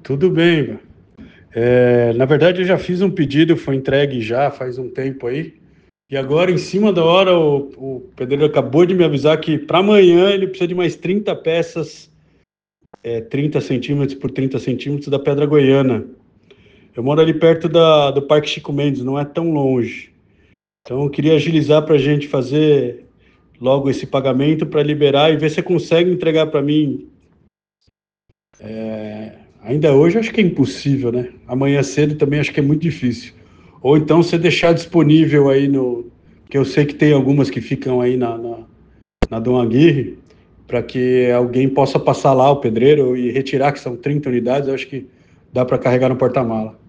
Tudo bem, Ivan. Na verdade, eu já fiz um pedido, foi entregue já faz um tempo aí. E agora, em cima da hora, o pedreiro acabou de me avisar que para amanhã ele precisa de mais 30 peças, 30 centímetros por 30 centímetros da pedra goiana. Eu moro ali perto do Parque Chico Mendes, não é tão longe. Então, eu queria agilizar para a gente fazer logo esse pagamento para liberar e ver se você consegue entregar para mim. Ainda hoje acho que é impossível, né? Amanhã cedo também acho que é muito difícil. Ou então você deixar disponível aí no. Que eu sei que tem algumas que ficam aí na Dom Aguirre, para que alguém possa passar lá, o pedreiro, e retirar, que são 30 unidades, eu acho que dá para carregar no porta-mala.